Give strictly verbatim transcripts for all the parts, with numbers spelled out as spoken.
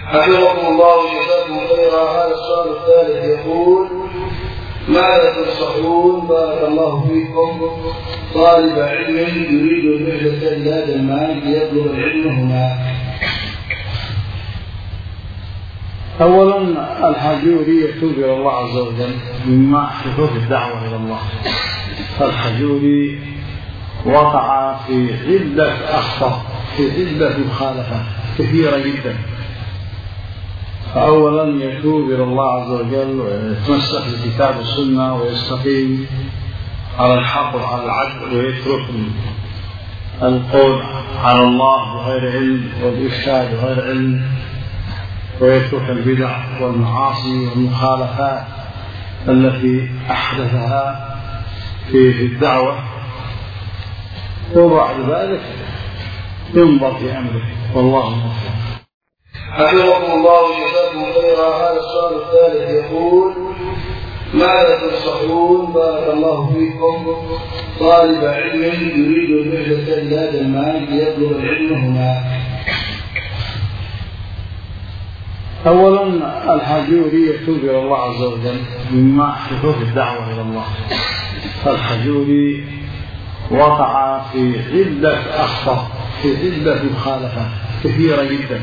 حفظكم الله وجزاكم خيرا. هذا السؤال الثالث يقول: ماذا تنصحون بارك الله فيكم طالب علم يريد الرحلة إلى دمام ليطلب العلم هناك؟ أولا الحجوري يتوب إلى الله عز وجل مما أحدثه في الدعوة إلى الله. فالحجوري وقع في عدة أخطاء، في عدة مخالفات كثيرة جدا. فأولا يتوب إلى الله عز وجل ويتمسك بكتاب السنة ويستقيم على الحق وعلى العدل، ويترك القول على الله بغير علم والإرشاد بغير علم، ويترك البدع والمعاصي والمخالفات التي أحدثها في الدعوة، وبعد ذلك ينظر في أمره والله موفق. حفظكم الله وجزاكم خيرا. هذا السؤال الثالث يقول: ماذا تنصحون بارك الله فيكم طالب علم يريد الرحلة إلى دمام ليطلب العلم هناك؟ أولا الحجوري يتوب إلى الله عز وجل مما أحدثه في الدعوة إلى الله. فالحجوري وقع في عدة أخطاء، في عدة مخالفات كثيرة جدا.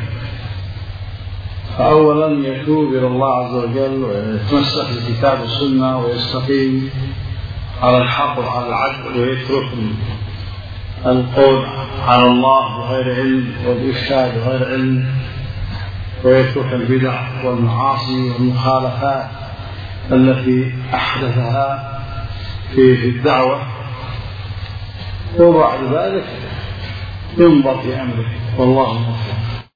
فأولا يتوب إلى الله عز وجل ويتمسك بكتاب السنة ويستقيم على الحق وعلى العدل، ويترك القول على الله بغير علم والإرشاد بغير علم، ويترك البدع والمعاصي والمخالفات التي أحدثها في الدعوة، وبعد ذلك ينظر في أمره والله موفق.